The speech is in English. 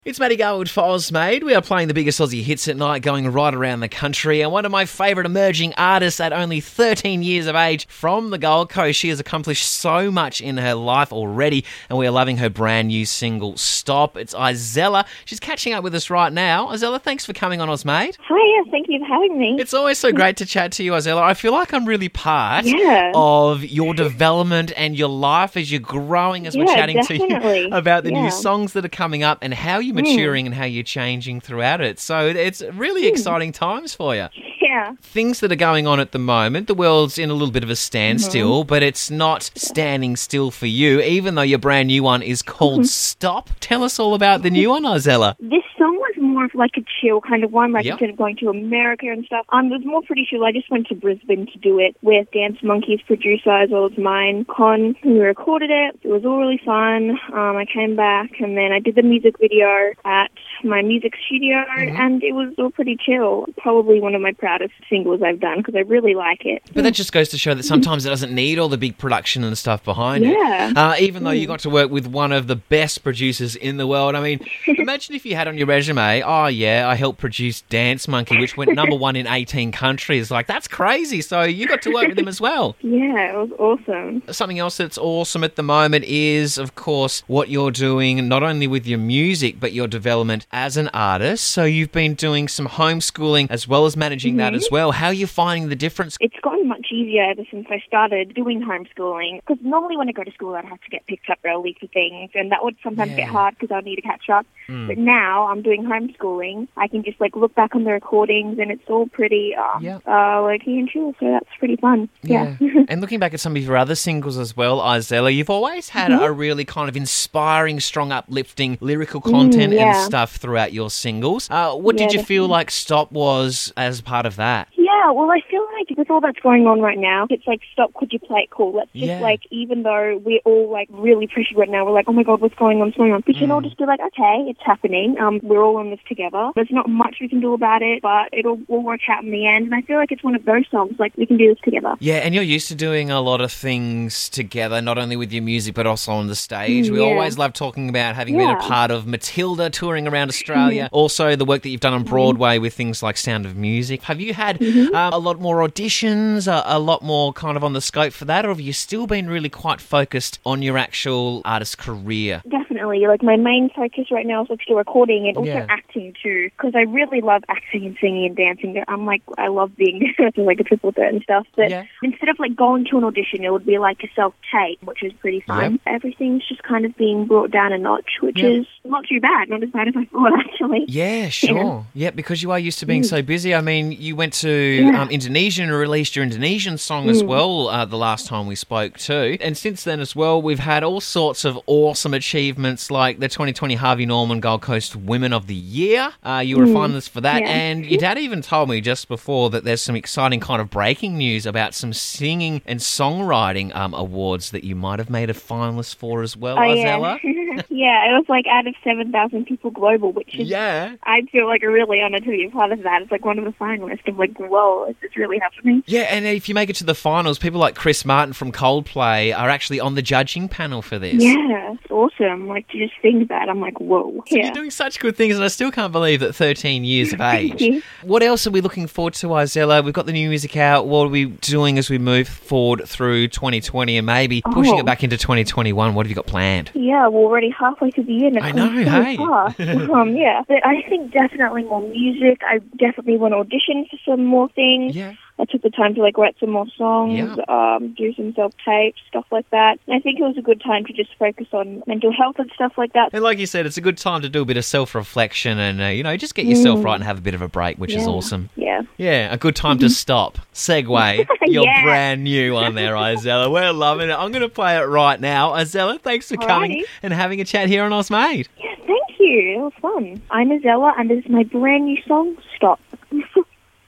It's Matty Garwood for Ozmade. We are playing the biggest Aussie hits at night, going right around the country. And one of my favourite emerging artists at only 13 years of age from the Gold Coast. She has accomplished so much in her life already, and we are loving her brand new single, Stop. It's Isella. She's catching up with us right now. Isella, thanks for coming on Ozmade. Hi, thank you for having me. It's always so great to chat to you, Isella. I feel like I'm really part of your development and your life as you're growing, as we're chatting to you about the new songs that are coming up and how you're maturing and how you're changing throughout it. So it's really exciting times for you. Yeah. Things that are going on at the moment, the world's in a little bit of a standstill, but it's not standing still for you, even though your brand new one is called Stop. Tell us all about the new one, Isella. This song was more of like a chill kind of one, instead of going to America and stuff. It was more pretty chill. I just went to Brisbane to do it with Dance Monkey's producer as well as mine, Con, who recorded it. It was all really fun. I came back and then I did the music video at my music studio and it was all pretty chill. Probably one of my proudest singles I've done because I really like it. But that just goes to show that sometimes it doesn't need all the big production and stuff behind it. Even though you got to work with one of the best producers in the world. I mean, imagine if you had on your resume, I helped produce Dance Monkey, which went number one in 18 countries. Like, that's crazy. So you got to work with him as well. Yeah, it was awesome. Something else that's awesome at the moment is, of course, what you're doing, not only with your music, but your development as an artist. So you've been doing some homeschooling as well as managing that as well. How are you finding the difference? It's gotten much easier ever since I started doing homeschooling, because normally when I go to school I'd have to get picked up early for things, and that would sometimes get hard because I'd need to catch up. But now I'm doing homeschooling. I can just look back on the recordings and it's all pretty low-key and chill, so that's pretty fun. Yeah. And looking back at some of your other singles as well, Isella, you've always had a really kind of inspiring, strong, uplifting lyrical content and stuff throughout your singles. What did you feel like Stop was as part of that? Yeah, well, I feel like with all that's going on right now, it's like, stop, could you play it cool? Let's just, even though we're all, really pressured right now, we're like, oh my God, what's going on, what's going on? We can all just be like, okay, it's happening. We're all in this together. There's not much we can do about it, but it'll all work out in the end. And I feel like it's one of those songs, we can do this together. Yeah, and you're used to doing a lot of things together, not only with your music, but also on the stage. We always love talking about having been a part of Matilda touring around Australia. Also, the work that you've done on Broadway with things like Sound of Music. Have you had a lot more auditions, a lot more kind of on the scope for that, or have you still been really quite focused on your actual artist career? Definitely. My main focus right now is still recording and also acting too, because I really love acting and singing and dancing. I love being a triple threat and stuff, but instead of going to an audition, it would be like a self-tape, which is pretty fun. Everything's just kind of being brought down a notch, which is not too bad, not as bad as I thought, actually. Yeah, sure. Yeah, because you are used to being so busy. I mean, you went to Indonesia and released your Indonesian song as well the last time we spoke too. And since then as well, we've had all sorts of awesome achievements like the 2020 Harvey Norman Gold Coast Women of the Year. You were a finalist for that. And your dad even told me just before that there's some exciting kind of breaking news about some singing and songwriting awards that you might have made a finalist for as well, Isella. Yeah, it was out of 7,000 people global, which is, I feel a really honor to be a part of that. It's one of the finalists. I'm whoa, is this really happening? Yeah, and if you make it to the finals, people like Chris Martin from Coldplay are actually on the judging panel for this. Yeah, it's awesome. To just think that, I'm whoa. So you're doing such good things, and I still can't believe that 13 years of age. What else are we looking forward to, Isella? We've got the new music out. What are we doing as we move forward through 2020 and maybe pushing it back into 2021? What have you got planned? Yeah, we're already halfway through the year. I know, hey. But I think definitely more music. I definitely want to audition for some more things. Yeah. I took the time to write some more songs, do some self-tapes, stuff like that. And I think it was a good time to just focus on mental health and stuff like that. And like you said, it's a good time to do a bit of self-reflection and, just get yourself right and have a bit of a break, which is awesome. Yeah. Yeah, a good time to stop. Segue your brand new one there, Isella. We're loving it. I'm going to play it right now. Isella, thanks for coming and having a chat here on Ozmade. Yeah, thank you. It was fun. I'm Isella, and this is my brand new song, Stop.